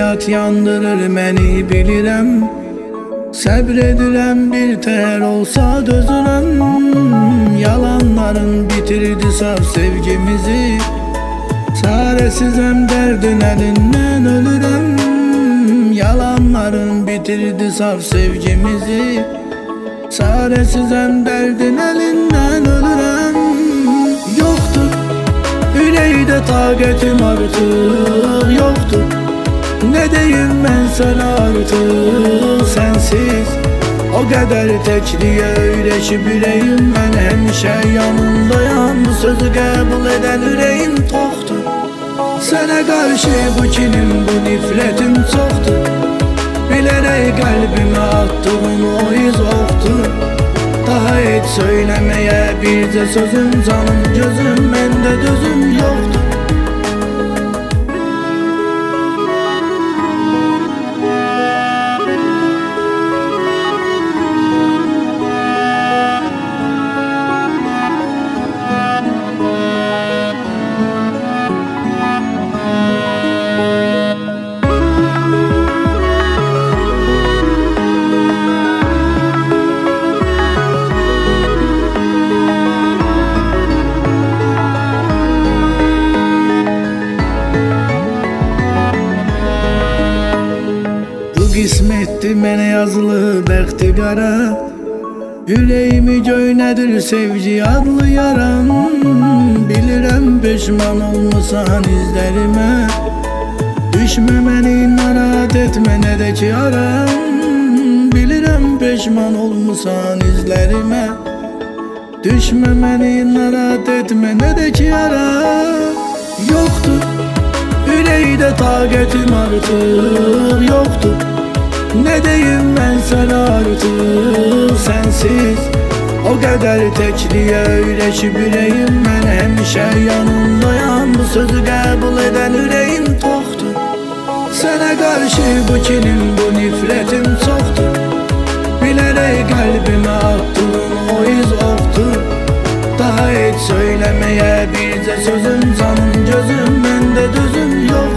həyat yandırır məni bilirəm. Səbr edirəm, bir təhər olsa dözürəm. Yalanların bitirdi saf sevgimizi. Çaresizəm, dərdin əlindən ölürəm. Yalanların bitirdi saf sevgimizi. Çaresizəm, dərdin əlindən ölürəm. Yoxdur ürəkdə taqətim artıq, yoxdur nə deyim mən sənə artıq. Sənsiz o qədər təkliyə öyrəşib ürəyim. Mən həmişə yanındayam, bu sözü qəbul edən ürəyim toxdur. Sənə qarşı bu kinim, bu nifrətim çoxdur. Bilərək qəlbimə attığın o iz oxdur. Daha heç söyləməyə bircə sözüm, canım gözüm, məndə dözüm yoxdur. Qismətdir mənə yazılı bəxti qara. Ürəyimi göynədir sevgi adlı yaram. Bilirəm peşman olmusan izlərimə. Düşmə məni narahat etmə nə də ki aram. Bilirəm peşman olmusan izlərimə. Düşmə məni narahat etmə nə də ki aram. Yoxdur ürəkdə taqətim artıq, yoxdur nə deyim mən sənə artıq. Sənsiz o qədər təkliyə öyrəşib ürəyim. Mən həmişə yanındayam, bu sözü qəbul edən ürəyim toxdur. Sənə qarşı bu kinim, bu nifrətim çoxdur. Bilərək qəlbimə attığın o iz oxdur. Daha heç söyləməyə bircə sözüm, canım gözüm, məndə dözüm yox.